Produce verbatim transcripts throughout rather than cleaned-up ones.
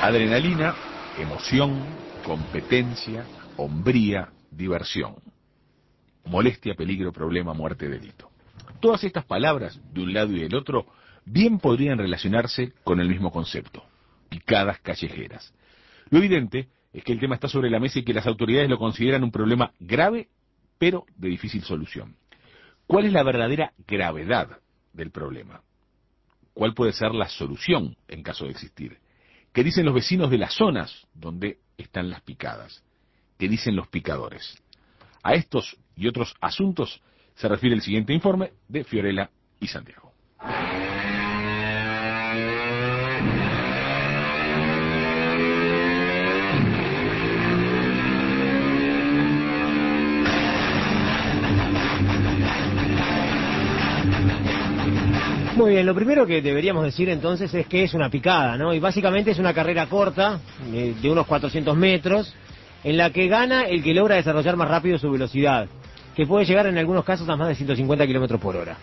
Adrenalina, emoción, competencia, hombría, diversión. Molestia, peligro, problema, muerte, delito. Todas estas palabras, de un lado y del otro, bien podrían relacionarse con el mismo concepto: picadas callejeras. Lo evidente es que el tema está sobre la mesa y que las autoridades lo consideran un problema grave, pero de difícil solución. ¿Cuál es la verdadera gravedad del problema? ¿Cuál puede ser la solución en caso de existir? ¿Qué dicen los vecinos de las zonas donde están las picadas? ¿Qué dicen los picadores? A estos y otros asuntos se refiere el siguiente informe de Fiorella y Santiago. Muy bien, lo primero que deberíamos decir entonces es que es una picada, ¿no? Y básicamente es una carrera corta, de, de unos cuatrocientos metros, en la que gana el que logra desarrollar más rápido su velocidad, que puede llegar en algunos casos a más de ciento cincuenta kilómetros por hora.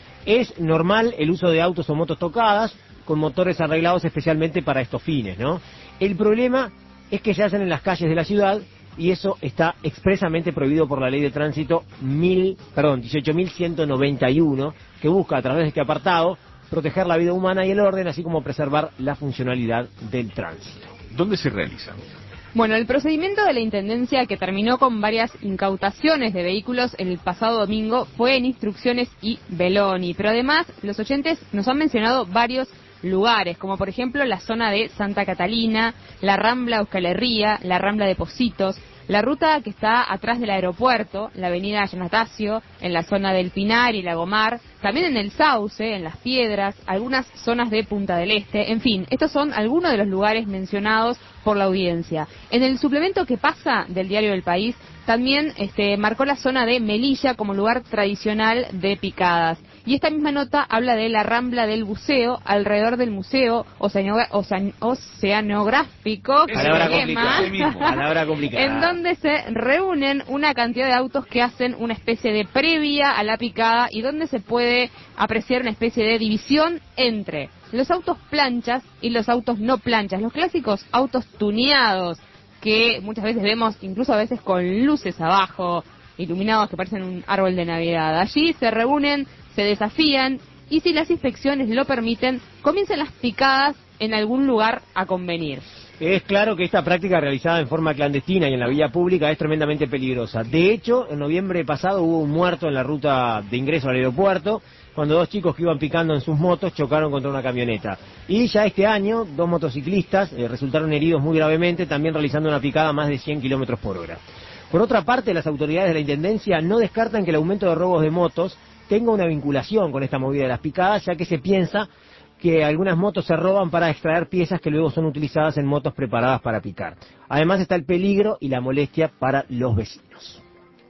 Es normal el uso de autos o motos tocadas, con motores arreglados especialmente para estos fines, ¿no? El problema es que se hacen en las calles de la ciudad, y eso está expresamente prohibido por la ley de tránsito mil, perdón, dieciocho mil ciento noventa y uno, que busca a través de este apartado proteger la vida humana y el orden, así como preservar la funcionalidad del tránsito. ¿Dónde se realiza? Bueno, el procedimiento de la Intendencia, que terminó con varias incautaciones de vehículos el pasado domingo, fue en Instrucciones y Beloni, pero además los oyentes nos han mencionado varios lugares, como por ejemplo la zona de Santa Catalina, la Rambla Euskal Herria, la Rambla de Pocitos, la ruta que está atrás del aeropuerto, la avenida Yanatacio, en la zona del Pinar y Lagomar, también en el Sauce, en Las Piedras, algunas zonas de Punta del Este, en fin, estos son algunos de los lugares mencionados por la audiencia. En el suplemento que pasa del diario El País, también este, marcó la zona de Melilla como lugar tradicional de picadas. Y esta misma nota habla de la Rambla del Buceo, alrededor del Museo Oceanogra- Ocean- Oceanográfico, Palabra complicada, palabra complicada. en donde se reúnen una cantidad de autos que hacen una especie de previa a la picada y donde se puede apreciar una especie de división entre los autos planchas y los autos no planchas, los clásicos autos tuneados que muchas veces vemos, incluso a veces con luces abajo, iluminados que parecen un árbol de Navidad. Allí se reúnen, se desafían y si las inspecciones lo permiten, comienzan las picadas en algún lugar a convenir. Es claro que esta práctica realizada en forma clandestina y en la vía pública es tremendamente peligrosa. De hecho, en noviembre pasado hubo un muerto en la ruta de ingreso al aeropuerto, cuando dos chicos que iban picando en sus motos chocaron contra una camioneta. Y ya este año, dos motociclistas eh, resultaron heridos muy gravemente, también realizando una picada a más de cien kilómetros por hora. Por otra parte, las autoridades de la Intendencia no descartan que el aumento de robos de motos tenga una vinculación con esta movida de las picadas, ya que se piensa que algunas motos se roban para extraer piezas que luego son utilizadas en motos preparadas para picar. Además está el peligro y la molestia para los vecinos.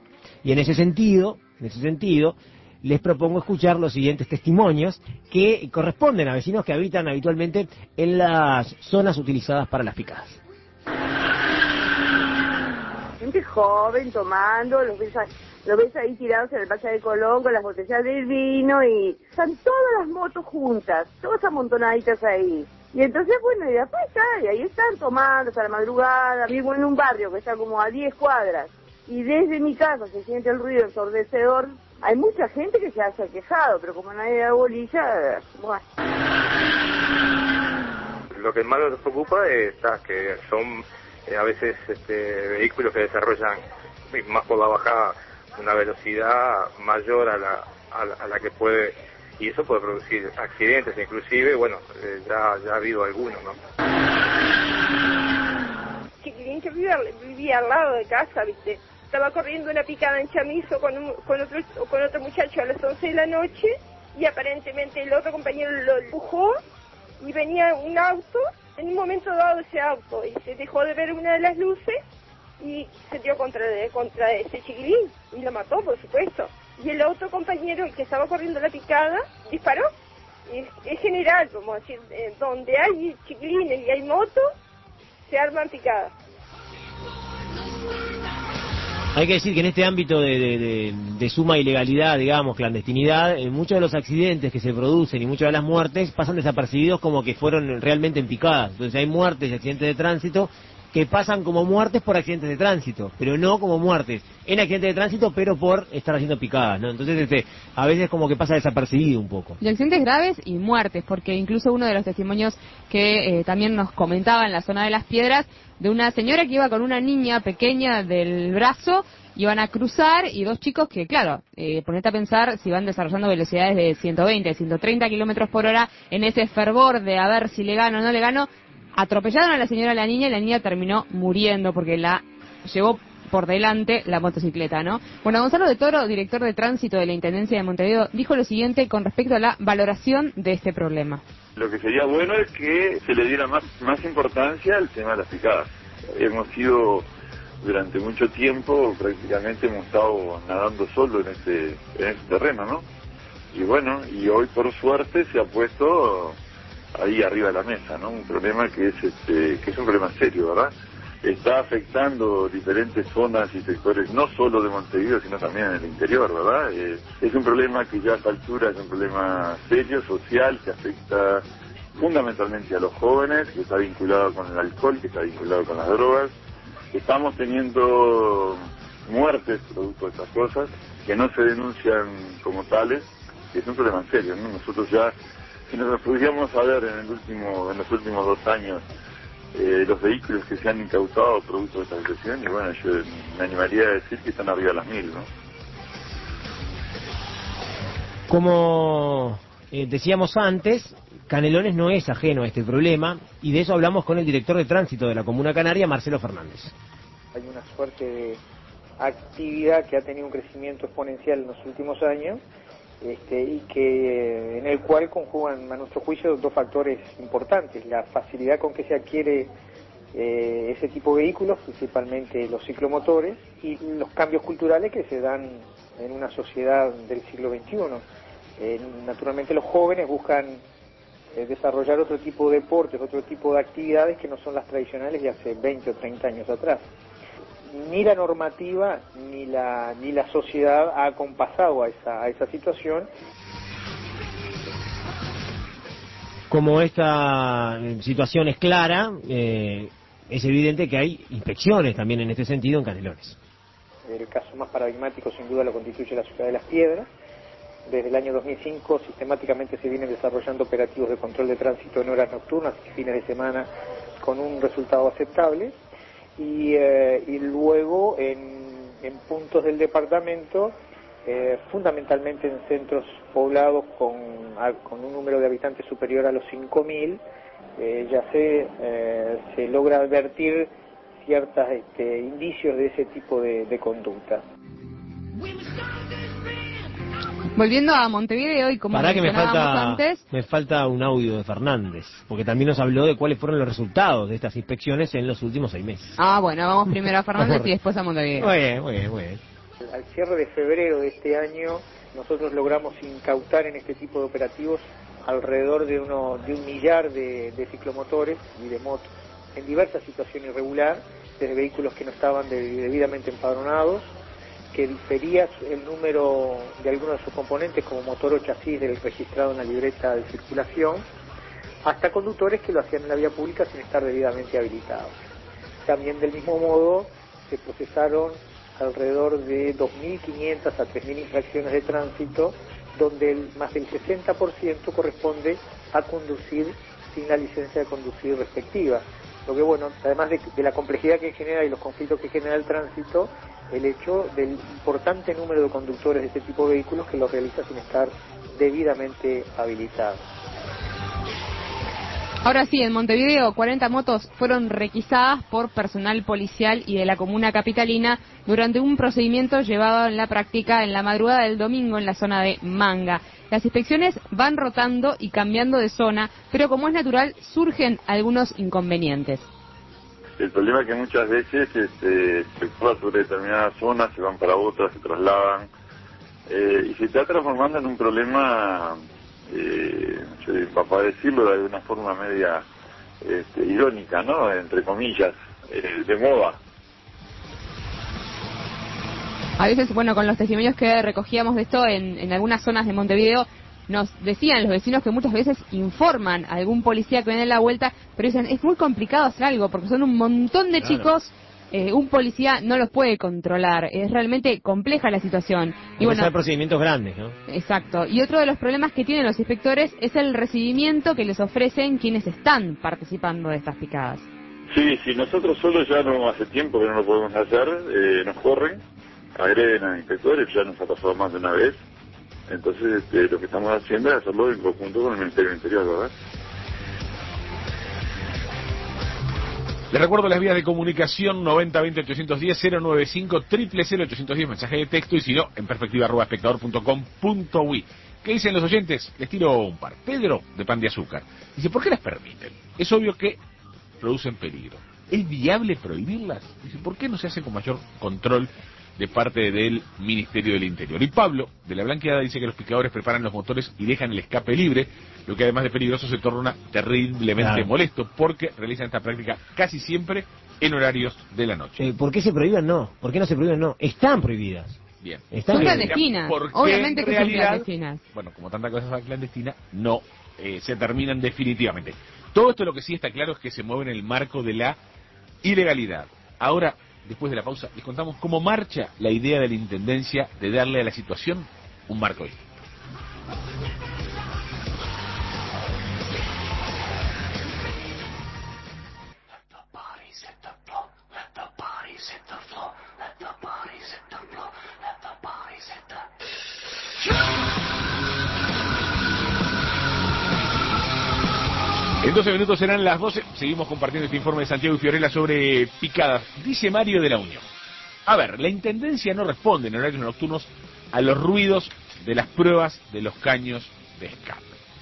Y en ese sentido, en ese sentido, les propongo escuchar los siguientes testimonios que corresponden a vecinos que habitan habitualmente en las zonas utilizadas para las picadas. Gente joven tomando, los ves, los ves ahí tirados en el Valle de Colón con las botellas de vino y están todas las motos juntas, todas amontonaditas ahí. Y entonces, bueno, y después está, y ahí están tomando hasta la madrugada. Vivo en un barrio que está como a diez cuadras y desde mi casa se siente el ruido ensordecedor. Hay mucha gente que se ha quejado, pero como nadie da bolilla, bueno. Lo que más nos preocupa es ah, que son eh, a veces este, vehículos que desarrollan más por la bajada una velocidad mayor a la, a la, a la que puede, y eso puede producir accidentes, inclusive, bueno, eh, ya, ya ha habido algunos, ¿no? Chiquilín que vivía, vivía al lado de casa, ¿viste? Estaba corriendo una picada en Chamizo con, un, con, otro, con otro muchacho a las once de la noche y aparentemente el otro compañero lo empujó y venía un auto, en un momento dado ese auto, y se dejó de ver una de las luces y se dio contra, contra ese chiquilín y lo mató, por supuesto. Y el otro compañero, el que estaba corriendo la picada, disparó. Y es, es general, como decir, eh, donde hay chiquilines y hay motos, se arman picadas. Hay que decir que en este ámbito de, de, de, de suma ilegalidad, digamos, clandestinidad, eh, muchos de los accidentes que se producen y muchas de las muertes pasan desapercibidos como que fueron realmente en picadas. Entonces hay muertes y accidentes de tránsito que pasan como muertes por accidentes de tránsito, pero no como muertes en accidentes de tránsito, pero por estar haciendo picadas, ¿no? Entonces, este, a veces como que pasa desapercibido un poco. Y accidentes graves y muertes, porque incluso uno de los testimonios que eh, también nos comentaba en la zona de Las Piedras, de una señora que iba con una niña pequeña del brazo, iban a cruzar y dos chicos que, claro, eh, ponete a pensar si van desarrollando velocidades de ciento veinte, ciento treinta kilómetros por hora en ese fervor de a ver si le gano o no le gano, atropellaron a la señora y a la niña y la niña terminó muriendo porque la llevó por delante la motocicleta, ¿no? Bueno, Gonzalo de Toro, director de tránsito de la Intendencia de Montevideo, dijo lo siguiente con respecto a la valoración de este problema. Lo que sería bueno es que se le diera más, más importancia al tema de las picadas. Hemos sido, durante mucho tiempo, prácticamente hemos estado nadando solo en este, en este terreno, ¿no? Y bueno, y hoy por suerte se ha puesto ahí arriba de la mesa, ¿no? Un problema que es este, que es un problema serio, ¿verdad? Está afectando diferentes zonas y sectores, no solo de Montevideo, sino también en el interior, ¿verdad? Eh, es un problema que ya a esta altura es un problema serio, social, que afecta fundamentalmente a los jóvenes, que está vinculado con el alcohol, que está vinculado con las drogas. Estamos teniendo muertes producto de estas cosas, que no se denuncian como tales, que es un problema serio, ¿no? Nosotros ya, si nos pudiéramos saber en el último, en los últimos dos años, Eh, los vehículos que se han incautado producto de esta situación, y bueno, yo me animaría a decir que están arriba de las mil, ¿no? Como eh, decíamos antes, Canelones no es ajeno a este problema, y de eso hablamos con el director de tránsito de la Comuna Canaria, Marcelo Fernández. Hay una suerte de actividad que ha tenido un crecimiento exponencial en los últimos años, Este, y que en el cual conjugan a nuestro juicio dos factores importantes: la facilidad con que se adquiere eh, ese tipo de vehículos, principalmente los ciclomotores, y los cambios culturales que se dan en una sociedad del siglo veintiuno. Eh, naturalmente los jóvenes buscan eh, desarrollar otro tipo de deportes, otro tipo de actividades que no son las tradicionales de hace veinte o treinta años atrás. Ni la normativa ni la ni la sociedad ha acompasado a esa a esa situación. Como esta situación es clara, eh, es evidente que hay inspecciones también en este sentido en Canelones. El caso más paradigmático sin duda lo constituye la ciudad de Las Piedras. Desde el año dos mil cinco sistemáticamente se vienen desarrollando operativos de control de tránsito en horas nocturnas y fines de semana con un resultado aceptable. Y, eh, y luego en, en puntos del departamento, eh, fundamentalmente en centros poblados con, a, con un número de habitantes superior a los cinco mil, eh, ya se, eh, se logra advertir ciertos este, indicios de ese tipo de, de conducta. Volviendo a Montevideo, y como Pará que me mencionábamos falta, antes... me falta un audio de Fernández, porque también nos habló de cuáles fueron los resultados de estas inspecciones en los últimos seis meses. Ah, bueno, vamos primero a Fernández y después a Montevideo. Muy bien, muy bien, muy bien. Al cierre de febrero de este año, nosotros logramos incautar en este tipo de operativos alrededor de, uno, de un millar de, de ciclomotores y de motos, en diversas situaciones irregulares, desde vehículos que no estaban de, debidamente empadronados, que difería el número de algunos de sus componentes, como motor o chasis del registrado en la libreta de circulación, hasta conductores que lo hacían en la vía pública sin estar debidamente habilitados. También del mismo modo se procesaron alrededor de dos mil quinientas a tres mil infracciones de tránsito, donde el, más del sesenta por ciento corresponde a conducir sin la licencia de conducir respectiva. Lo que, bueno, además de, de la complejidad que genera y los conflictos que genera el tránsito, el hecho del importante número de conductores de este tipo de vehículos que lo realiza sin estar debidamente habilitados. Ahora sí, en Montevideo, cuarenta motos fueron requisadas por personal policial y de la comuna capitalina durante un procedimiento llevado en la práctica en la madrugada del domingo en la zona de Manga. Las inspecciones van rotando y cambiando de zona, pero como es natural, surgen algunos inconvenientes. El problema es que muchas veces este, se actúa sobre determinadas zonas, se van para otras, se trasladan, eh, y se está transformando en un problema, eh, para decirlo de alguna forma media este, irónica, ¿no? Entre comillas, eh, de moda. A veces, bueno, con los testimonios que recogíamos de esto en, en algunas zonas de Montevideo, nos decían los vecinos que muchas veces informan a algún policía que viene a la vuelta, pero dicen, es muy complicado hacer algo, porque son un montón de Claro. chicos, eh, un policía no los puede controlar, es realmente compleja la situación. Y bueno, hay procedimientos grandes, ¿no? Exacto. Y otro de los problemas que tienen los inspectores es el recibimiento que les ofrecen quienes están participando de estas picadas. Sí, sí, nosotros solos ya no hace tiempo que no lo podemos hacer, eh, nos corren, agreden a inspectores, ya nos ha pasado más de una vez. Entonces, este, lo que estamos haciendo es hacerlo en conjunto con el Ministerio del Interior, ¿verdad? Les recuerdo las vías de comunicación noventa veinte ochocientos diez, cero noventa y cinco, cero cero cero ochocientos diez, mensaje de texto, y si no, en perspectiva arroba espectador punto com punto uy. ¿Qué dicen los oyentes? Les tiro un par. Pedro, de Pan de Azúcar, dice, ¿por qué las permiten? Es obvio que producen peligro. ¿Es viable prohibirlas? Dice, ¿por qué no se hace con mayor control de parte del Ministerio del Interior? Y Pablo, de La Blanqueada, dice que los picadores preparan los motores y dejan el escape libre, lo que además de peligroso se torna terriblemente Claro. molesto, porque realizan esta práctica casi siempre en horarios de la noche. Eh, ¿Por qué se prohíben? No. ¿Por qué no se prohíben? No. Están prohibidas. Bien. Están Son prohibidas. clandestinas, Porque obviamente en que son realidad, clandestinas. bueno, como tanta cosa clandestina, no eh, se terminan definitivamente. Todo esto lo que sí está claro es que se mueve en el marco de la ilegalidad. Ahora, después de la pausa, les contamos cómo marcha la idea de la Intendencia de darle a la situación un marco distinto. En doce minutos serán las doce. Seguimos compartiendo este informe de Santiago y Fiorella sobre picadas. Dice Mario de la Unión. A ver, la Intendencia no responde en horarios nocturnos a los ruidos de las pruebas de los caños de escape.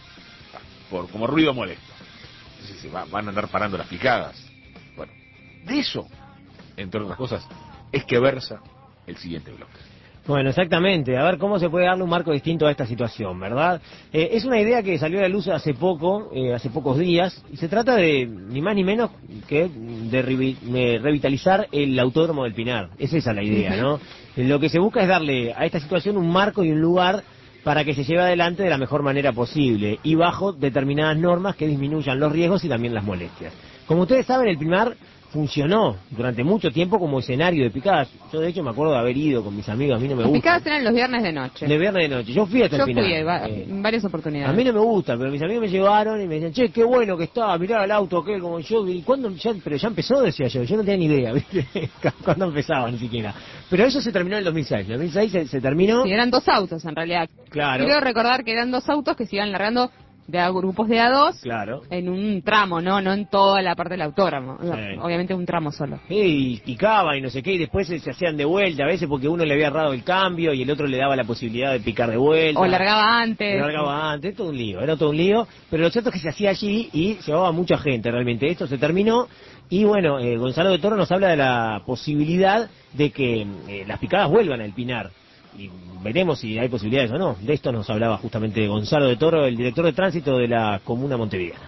Por, como ruido molesto. Entonces se va, van a andar parando las picadas. Bueno, de eso, entre otras cosas, es que versa el siguiente bloque. Bueno, exactamente. A ver cómo se puede darle un marco distinto a esta situación, ¿verdad? Eh, es una idea que salió a la luz hace poco, eh, hace pocos días, y se trata de ni más ni menos que de, revi de revitalizar el Autódromo del Pinar. Es esa la idea, ¿no? Lo que se busca es darle a esta situación un marco y un lugar para que se lleve adelante de la mejor manera posible y bajo determinadas normas que disminuyan los riesgos y también las molestias. Como ustedes saben, el Pinar funcionó durante mucho tiempo como escenario de picadas. Yo de hecho me acuerdo de haber ido con mis amigos, a mí no me Las gusta. picadas eran los viernes de noche. De viernes de noche. Yo fui hasta Yo el Pinar. fui eh, va- Eh, en varias oportunidades. a mí no me gusta, pero mis amigos me llevaron y me decían, che, qué bueno que estaba, mirá el auto aquel como yo. ¿Y cuándo? Ya, pero ya empezó, decía yo. Yo no tenía ni idea, ¿viste? Cuándo empezaba, ni siquiera. Pero eso se terminó en el dos mil seis. En el dos mil seis se, se terminó. Sí, eran dos autos en realidad. Claro. Quiero recordar que eran dos autos que se iban largando de a grupos de a dos Claro. en un tramo, no no en toda la parte del autódromo. Sí. Obviamente un tramo solo. Y picaban y no sé qué, y después se, se hacían de vuelta, a veces porque uno le había errado el cambio y el otro le daba la posibilidad de picar de vuelta. O largaba antes. Largaba antes, todo un lío, era todo un lío, pero lo cierto es que se hacía allí y llevaba mucha gente realmente. Esto se terminó y bueno, eh, Gonzalo de Toro nos habla de la posibilidad de que eh, las picadas vuelvan al Pinar. Y veremos si hay posibilidades o no. De esto nos hablaba justamente Gonzalo de Toro, el director de tránsito de la comuna montevideana.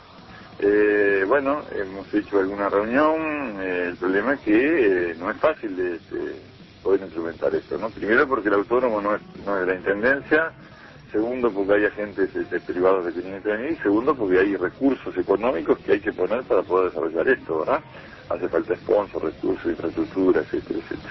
Eh, bueno, hemos hecho alguna reunión, eh, el problema es que eh, no es fácil de, de poder instrumentar esto, ¿no? Primero porque el autónomo no es, no es de la Intendencia, segundo porque hay agentes este, privados que tienen que venir, y segundo porque hay recursos económicos que hay que poner para poder desarrollar esto, ¿verdad? Hace falta sponsor, recursos, infraestructura, etcétera, etcétera.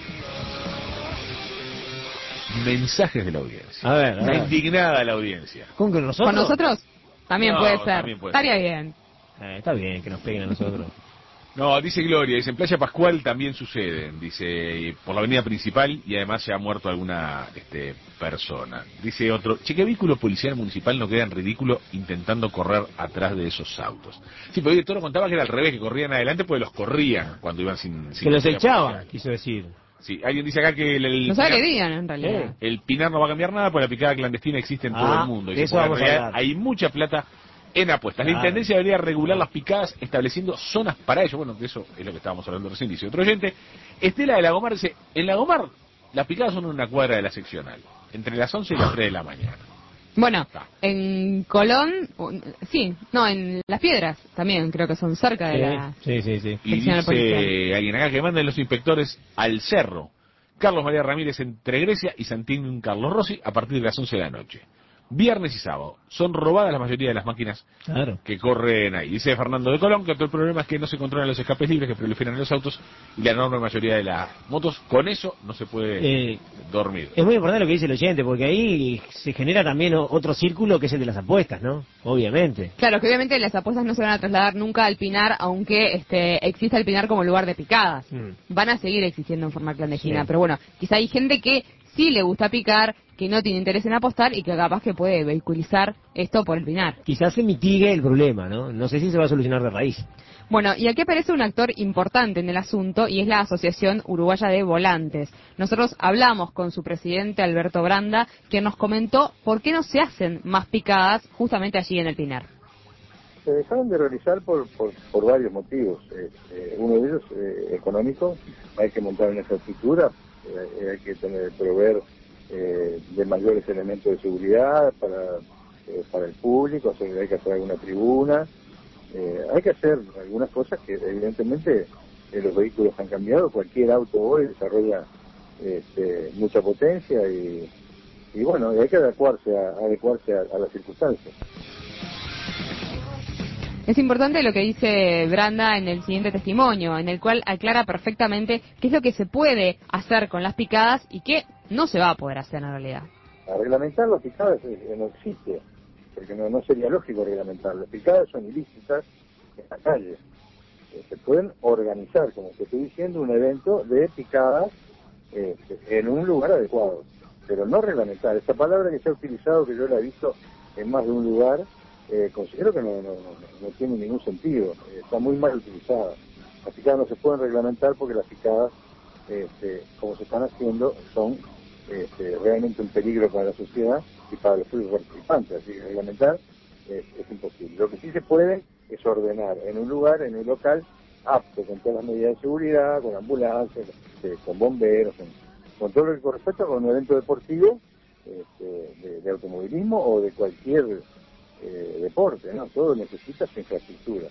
Mensajes de la audiencia. A ver, a Está ver. indignada la audiencia. ¿Con que nosotros? ¿Con nosotros? También No, puede ser. también puede Estaría ser. bien. Eh, está bien que nos peguen a nosotros. No, dice Gloria, dice en Playa Pascual también suceden, dice por la avenida principal y además se ha muerto alguna este, persona. Dice otro, che, ¿qué vehículo policial municipal no queda en ridículo intentando correr atrás de esos autos? Sí, pero hoy Toro contaba que era al revés, que corrían adelante porque los corrían cuando iban sin... sin Que los policía echaban, policial. quiso decir. Sí, alguien dice acá que el, el Nos Pinar, agredían en realidad. el Pinar no va a cambiar nada porque la picada clandestina existe en todo Ah, el mundo. de Dice, eso porque en vamos a realidad hablar. hay mucha plata en apuestas. Claro. La Intendencia debería regular las picadas estableciendo zonas para ello. Bueno, de eso es lo que estábamos hablando recién, dice otro oyente. Estela de Lagomar dice, en Lagomar las picadas son en una cuadra de la seccional, entre las once y las tres de la mañana. Bueno, Está. en Colón, un- sí, no, en Las Piedras también creo que son cerca de la... Sí, sí, sí, sí. Y Seccional dice policial. alguien acá que manden los inspectores al cerro, Carlos María Ramírez entre Grecia y Santín Carlos Rossi a partir de las once de la noche. Viernes y sábado. Son robadas la mayoría de las máquinas claro. que corren ahí. Dice Fernando de Colón que otro problema es que no se controlan los escapes libres que proliferan en los autos y la enorme mayoría de las motos. Con eso no se puede eh, dormir. Es muy importante lo que dice el oyente, porque ahí se genera también otro círculo que es el de las apuestas, ¿no? Obviamente. Claro, que obviamente las apuestas no se van a trasladar nunca al Pinar, aunque este exista el Pinar como lugar de picadas. Mm. Van a seguir existiendo en forma clandestina. Sí. Pero bueno, quizá hay gente que sí le gusta picar, que no tiene interés en apostar y que capaz que puede vehiculizar esto por el Pinar. Quizás se mitigue el problema, ¿no? No sé si se va a solucionar de raíz. Bueno, y aquí aparece un actor importante en el asunto y es la Asociación Uruguaya de Volantes. Nosotros hablamos con su presidente Alberto Branda, que nos comentó por qué no se hacen más picadas justamente allí en el Pinar. Se dejaron de realizar por, por, por varios motivos. Eh, uno de ellos eh, económico, hay que montar una infraestructura, eh, hay que tener proveer eh, de mayores elementos de seguridad para, eh, para el público, o sea, hay que hacer alguna tribuna, eh, hay que hacer algunas cosas que evidentemente eh, los vehículos han cambiado, cualquier auto hoy desarrolla este, mucha potencia y, y bueno, hay que adecuarse a, adecuarse a, a las circunstancias. Es importante lo que dice Branda en el siguiente testimonio, en el cual aclara perfectamente qué es lo que se puede hacer con las picadas y qué no se va a poder hacer en realidad. A reglamentar las picadas eh, no existe, porque no, no sería lógico reglamentar. Las picadas son ilícitas en la calle. Eh, se pueden organizar, como te estoy diciendo, un evento de picadas eh, en un lugar adecuado, pero no reglamentar. Esta palabra que se ha utilizado, que yo la he visto en más de un lugar, Eh, considero que no, no, no, no tiene ningún sentido, eh, está muy mal utilizada. Las picadas no se pueden reglamentar porque las picadas, este, como se están haciendo, son este, realmente un peligro para la sociedad y para los propios participantes, así que reglamentar es, es imposible. Lo que sí se puede es ordenar en un lugar, en un local, apto, con todas las medidas de seguridad, con ambulancias, este, con bomberos, con, con todo lo que corresponde con un evento deportivo, este, de, de automovilismo o de cualquier Eh, deporte, ¿no? Todo necesita su infraestructura.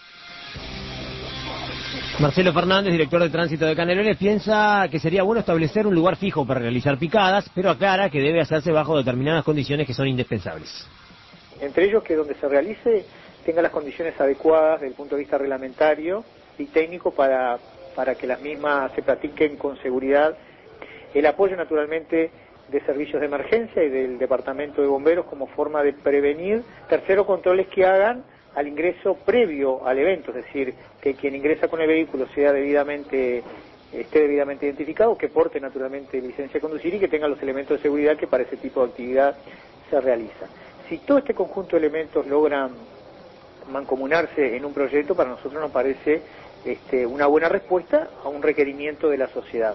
Marcelo Fernández, director de tránsito de Canelones, piensa que sería bueno establecer un lugar fijo para realizar picadas, pero aclara que debe hacerse bajo determinadas condiciones que son indispensables. Entre ellos que donde se realice tenga las condiciones adecuadas desde el punto de vista reglamentario y técnico para, para que las mismas se practiquen con seguridad. El apoyo naturalmente de servicios de emergencia y del departamento de bomberos como forma de prevenir. Tercero, controles que hagan al ingreso previo al evento, es decir, que quien ingresa con el vehículo sea debidamente, esté debidamente identificado, que porte naturalmente licencia de conducir y que tenga los elementos de seguridad que para ese tipo de actividad se realiza. Si todo este conjunto de elementos logran mancomunarse en un proyecto, para nosotros nos parece este, una buena respuesta a un requerimiento de la sociedad.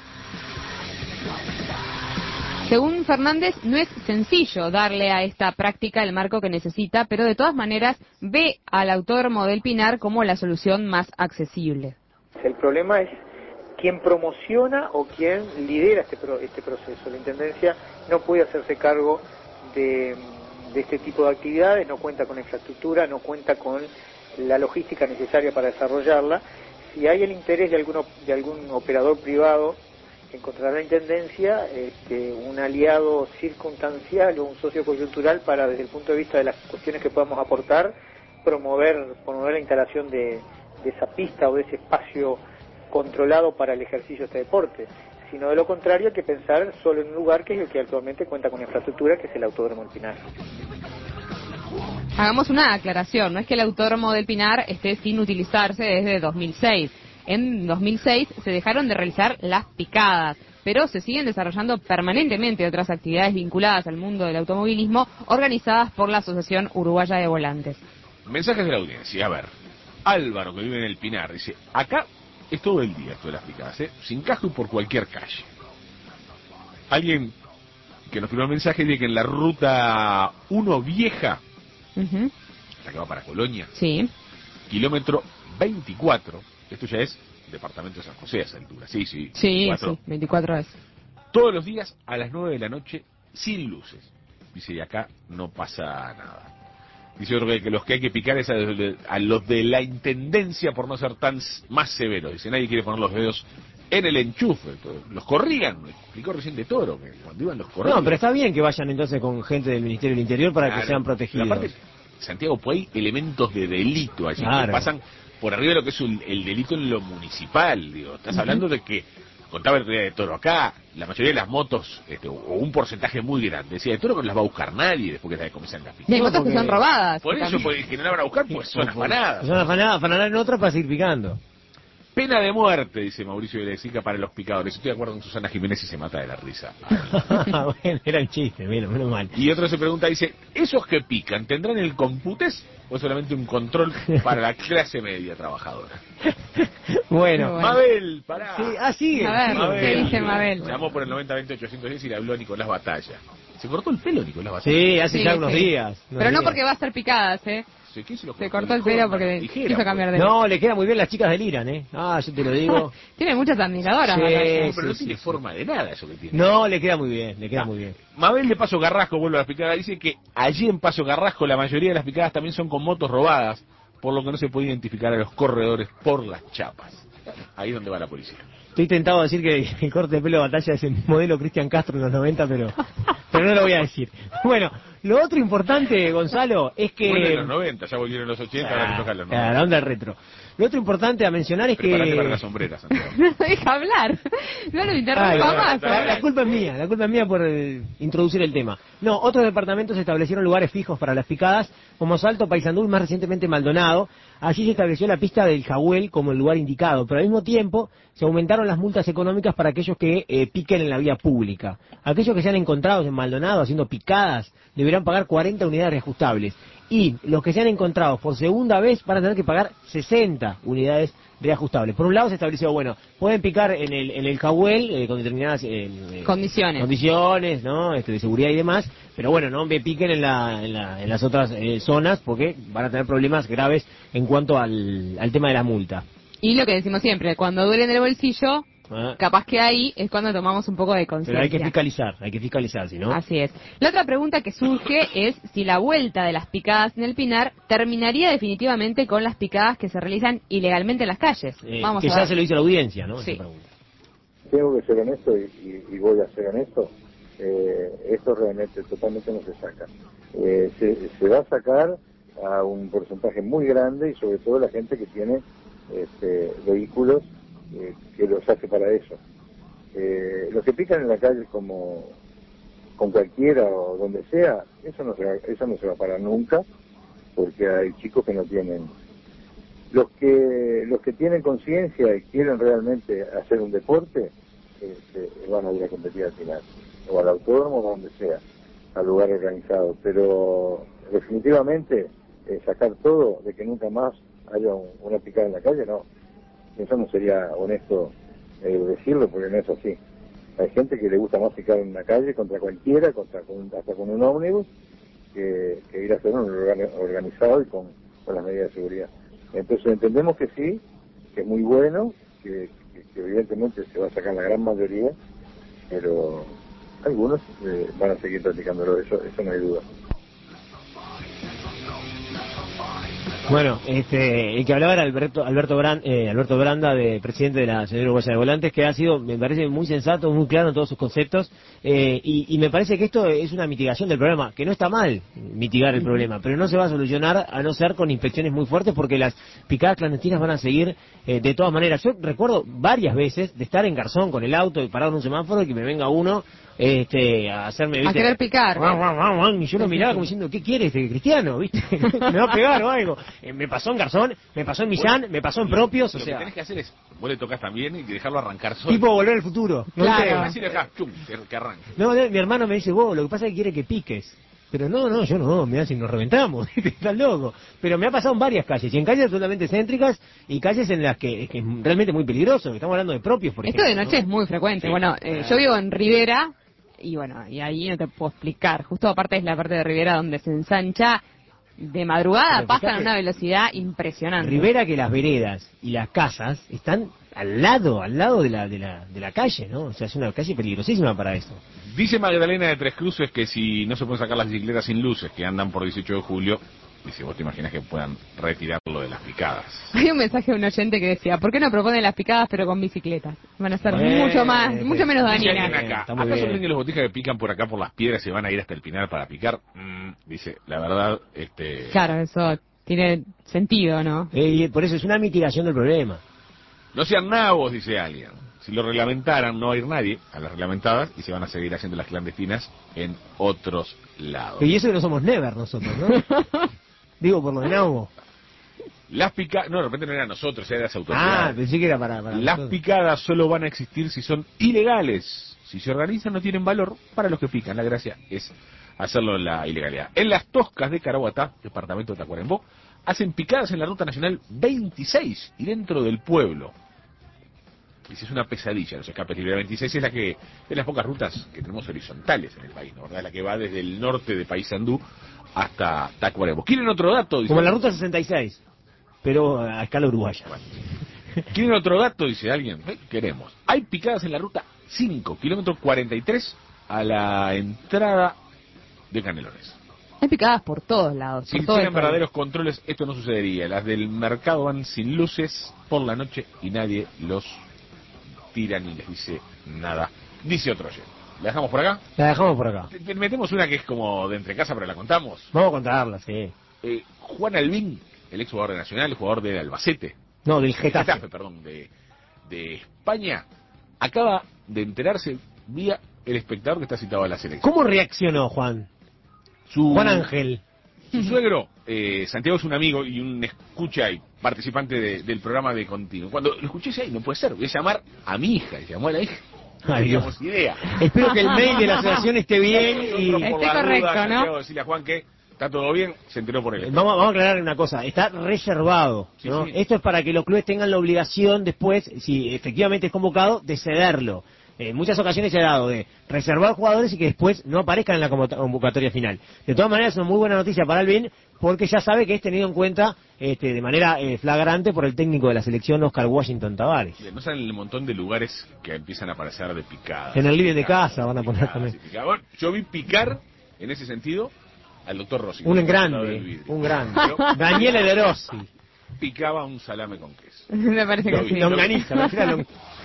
Según Fernández, no es sencillo darle a esta práctica el marco que necesita, pero de todas maneras ve al Autódromo del Pinar como la solución más accesible. El problema es quién promociona o quién lidera este, pro, este proceso. La Intendencia no puede hacerse cargo de, de este tipo de actividades, no cuenta con infraestructura, no cuenta con la logística necesaria para desarrollarla. Si hay el interés de, alguno, de algún operador privado, encontrará la Intendencia este, un aliado circunstancial o un socio coyuntural para, desde el punto de vista de las cuestiones que podamos aportar, promover, promover la instalación de, de esa pista o de ese espacio controlado para el ejercicio de este deporte. Sino de lo contrario hay que pensar solo en un lugar que es el que actualmente cuenta con infraestructura, que es el Autódromo del Pinar. Hagamos una aclaración, no es que el Autódromo del Pinar esté sin utilizarse desde dos mil seis. En dos mil seis se dejaron de realizar las picadas, pero se siguen desarrollando permanentemente otras actividades vinculadas al mundo del automovilismo organizadas por la Asociación Uruguaya de Volantes. Mensajes de la audiencia, a ver. Álvaro, que vive en el Pinar, dice, acá es todo el día esto de las picadas, ¿eh? Sin casco y por cualquier calle. Alguien que nos firmó el mensaje dice que en la ruta uno vieja, uh-huh. la que va para Colonia, sí. kilómetro veinticuatro, esto ya es departamento de San José a esa altura, sí, sí. Sí, veinticuatro. Sí, veinticuatro es. Todos los días a las nueve de la noche, sin luces. Dice, y acá no pasa nada. Dice otro que los que hay que picar es a, a los de la Intendencia por no ser tan más severos. Dice, nadie quiere poner los dedos en el enchufe, los corrían, me explicó recién de Toro, que cuando iban los corrían. No, pero está bien que vayan entonces con gente del Ministerio del Interior para claro, que sean protegidos. Pero aparte, Santiago, pues hay elementos de delito allí claro. que pasan por arriba de lo que es un, el delito en lo municipal, digo, estás uh-huh. hablando de que, contaba el día de Toro acá, la mayoría de las motos, este, o un porcentaje muy grande, decía de Toro que no las va a buscar nadie después que se comienzan las pistas. Y hay motos que son robadas. Por eso, porque que no la van a buscar, pues son afanadas. Son afanadas, afanadas en otra para seguir picando. Pena de muerte, dice Mauricio de Lezica, para los picadores. Estoy de acuerdo con Susana Jiménez y se mata de la risa. Bueno, era el chiste, menos, menos mal. Y otro se pregunta, dice, ¿esos que pican tendrán el computes o es solamente un control para la clase media trabajadora? Bueno. bueno. Mabel, pará. Sí, ah, sigue. A ver, Mabel, ¿qué dice Mabel? Llamó por el noventa veinte ochocientos diez y le habló a Nicolás Batalla. Se cortó el pelo Nicolás Batalla. Sí, hace sí, ya sí. unos días. Pero unos no días. porque va a estar picadas, ¿eh? Se, se, lo se cortó el pelo porque tijera, quiso cambiar de... No, le quedan muy bien las chicas del Irán, ¿eh? Ah, yo te lo digo. Tiene muchas admiradoras. Sí, Batalla. No, pero sí, no sí, tiene sí. forma de nada eso que tiene. No, le queda muy bien, le queda ah. muy bien. Mabel de Paso Carrasco, vuelve a las picadas, dice que allí en Paso Carrasco la mayoría de las picadas también son con motos robadas, por lo que no se puede identificar a los corredores por las chapas. Ahí es donde va la policía. Estoy tentado a decir que el corte de pelo de Batalla es el modelo Cristian Castro en los noventa, pero pero no lo voy a decir. Bueno, lo otro importante, Gonzalo, es que... Bueno, en los noventa, ya volvieron los ochenta, ah, ahora te toca los noventa. Ah, la onda retro. Lo otro importante a mencionar es Prepárate que... para las sombreras, Santiago. No deja hablar. No lo interrumpa más. La, la culpa es mía, la culpa es mía por eh, introducir el tema. No, otros departamentos establecieron lugares fijos para las picadas, como Salto, Paysandú y más recientemente Maldonado. Allí se estableció la pista del Jahuel como el lugar indicado, pero al mismo tiempo se aumentaron las multas económicas para aquellos que eh, piquen en la vía pública. Aquellos que sean encontrados en Maldonado haciendo picadas deberán pagar cuarenta unidades reajustables. Y los que sean encontrados por segunda vez van a tener que pagar sesenta unidades reajustables. Por un lado se estableció, bueno, pueden picar en el en el Jahuel eh, con determinadas eh, condiciones, condiciones, ¿no? Este, de seguridad y demás, pero bueno, no me piquen en, la, en, la, en las otras eh, zonas porque van a tener problemas graves en cuanto al, al tema de la multa. Y lo que decimos siempre, cuando duele en el bolsillo, Ah. capaz que ahí es cuando tomamos un poco de conciencia. Pero hay que fiscalizar, hay que fiscalizar, ¿sí, no? Así es. La otra pregunta que surge es si la vuelta de las picadas en el Pinar terminaría definitivamente con las picadas que se realizan ilegalmente en las calles. Eh, Vamos que a ya ver. se lo hizo la audiencia, ¿no? Sí. Tengo que ser honesto y, y, y voy a ser honesto. Eh, esto realmente totalmente no se saca. Eh, se, se va a sacar a un porcentaje muy grande y sobre todo la gente que tiene este, vehículos eh, que los hace para eso. Eh, los que pican en la calle como con cualquiera o donde sea, eso no se va, eso no se va a parar nunca, porque hay chicos que no tienen. Los que los que tienen conciencia y quieren realmente hacer un deporte, este, van a ir a competir al final, o al autódromo o donde sea, al lugar organizado. Pero definitivamente eh, sacar todo de que nunca más haya un, una picada en la calle, no. Eso no sería honesto eh, decirlo, porque no es así. Hay gente que le gusta más picar en la calle contra cualquiera, contra con, hasta con un ómnibus, que, que ir a hacer un lugar organizado y con, con las medidas de seguridad. Entonces entendemos que sí, que es muy bueno, que, que, que evidentemente se va a sacar la gran mayoría, pero algunos eh, van a seguir practicándolo, eso, eso no hay duda. Bueno, este, el que hablaba era Alberto Alberto, Brand, eh, Alberto Branda, de presidente de la Señora Uruguaya de Volantes, que ha sido, me parece, muy sensato, muy claro en todos sus conceptos, eh, y, y me parece que esto es una mitigación del problema, que no está mal mitigar el problema, pero no se va a solucionar a no ser con inspecciones muy fuertes, porque las picadas clandestinas van a seguir eh, de todas maneras. Yo recuerdo varias veces de estar en Garzón con el auto y parado en un semáforo y que me venga uno este a hacerme, ¿viste? A querer picar. Y yo lo miraba como diciendo, ¿qué quiere este cristiano? ¿Viste? Me va a pegar o algo. Eh, me pasó en Garzón, me pasó en Millán, bueno, me pasó en Propios, o lo sea... Lo que tenés que hacer es, vos le tocas también y dejarlo arrancar solo. Tipo Volver al Futuro. ¿No? Claro. Así le dejás, chum, que, que arranque. No, mi hermano me dice, vos, lo que pasa es que quiere que piques. Pero no, no, yo no, mirá si nos reventamos, estás loco. Pero me ha pasado en varias calles, y en calles absolutamente céntricas, y calles en las que, que es realmente muy peligroso, estamos hablando de Propios, por ejemplo. Esto de noche, ¿no? Es muy frecuente. Sí. Bueno, eh, yo vivo en Rivera, y bueno, y ahí no te puedo explicar. Justo aparte es la parte de Rivera donde se ensancha de madrugada, pasan a una velocidad impresionante. Rivera, que las veredas y las casas están al lado, al lado de la, de la, de la calle, ¿no? O sea, es una calle peligrosísima para eso. Dice Magdalena de Tres Cruces que si no se pueden sacar las bicicletas sin luces que andan por dieciocho de julio, Dice, vos te imaginas que puedan retirarlo de las picadas. Hay un mensaje de un oyente que decía, ¿por qué no proponen las picadas pero con bicicletas? Van a ser Eh, mucho más, eh, mucho menos Dice alguien dañinas. acá, Está muy ¿acaso bien. creen que los botijas que pican por acá por las piedras se van a ir hasta el Pinar para picar? Mm, dice, la verdad, este... Claro, eso tiene sentido, ¿no? Eh, y por eso es una mitigación del problema. No sean nabos, dice alguien. Si lo reglamentaran, no va a ir nadie a las reglamentadas y se van a seguir haciendo las clandestinas en otros lados. Y eso que no somos never nosotros, ¿no? Digo, por lo de Naubo. Las picadas, no, de repente no eran nosotros, eran las Ah, autoridades. pensé que era para... para Las nosotros. picadas solo van a existir si son ilegales. Si se organizan no tienen valor para los que pican. La gracia es hacerlo en la ilegalidad. En las Toscas de Caraguatá, departamento de Tacuarembó, hacen picadas en la ruta nacional veintiséis y dentro del pueblo. Dice, es una pesadilla los escapes libres. La veintiséis es la que, de las pocas rutas que tenemos horizontales en el país, ¿no? ¿Verdad? La que va desde el norte de Paysandú hasta Tacuarembó. ¿Quieren otro dato? Dice, Como en la ruta sesenta y seis, pero a escala uruguaya. bueno. ¿Quieren otro dato? Dice alguien. ¿Eh? Queremos. Hay picadas en la ruta cinco, kilómetro cuarenta y tres, a la entrada de Canelones. Hay picadas por todos lados. Si por todo el hicieran país. verdaderos controles, esto no sucedería. Las del mercado van sin luces por la noche y nadie los tira ni les dice nada. Dice otro oyente. ¿La dejamos por acá? La dejamos por acá. Te- te- Metemos una que es como de entre casa, pero la contamos. Vamos a contarla, sí. Eh, Juan Albín, el ex jugador de Nacional, el jugador de Albacete, No, del Getafe, Getafe. perdón, de, de España, acaba de enterarse vía el espectador que está citado a la selección. ¿Cómo reaccionó Juan? Su, Juan Ángel. Su suegro, eh, Santiago, es un amigo y un escucha y participante de- del programa de Continuo. Cuando lo escuché, decía, "Ay, no puede ser, voy a llamar a mi hija", y llamó a la hija. No Ay, teníamos idea. Espero que el mail de la asociación esté bien y... Nosotros, por Esté la correcto, duda, ¿no? Santiago, decirle a Juan que está todo bien, se enteró por él. Vamos, vamos a aclarar una cosa, está reservado, Sí, ¿no? sí. Esto es para que los clubes tengan la obligación después, si efectivamente es convocado, de cederlo. En muchas ocasiones se ha dado de reservar jugadores y que después no aparezcan en la convoca- convocatoria final. De todas maneras es una muy buena noticia para Albín, porque ya sabe que es tenido en cuenta este, de manera eh, flagrante por el técnico de la selección, Oscar Washington Tavares. No saben el montón de lugares que empiezan a aparecer de picadas. En el living de Picadas, casa van a poner picadas también. y picadas. Bueno, yo vi picar, en ese sentido, al doctor Rossi. Un del lado del grande, vidrio. un grande. Pero Daniele De Rossi. picaba un salame con queso. Me parece Lo que vi, sí. lo vi. Longaniza, me refiero a long-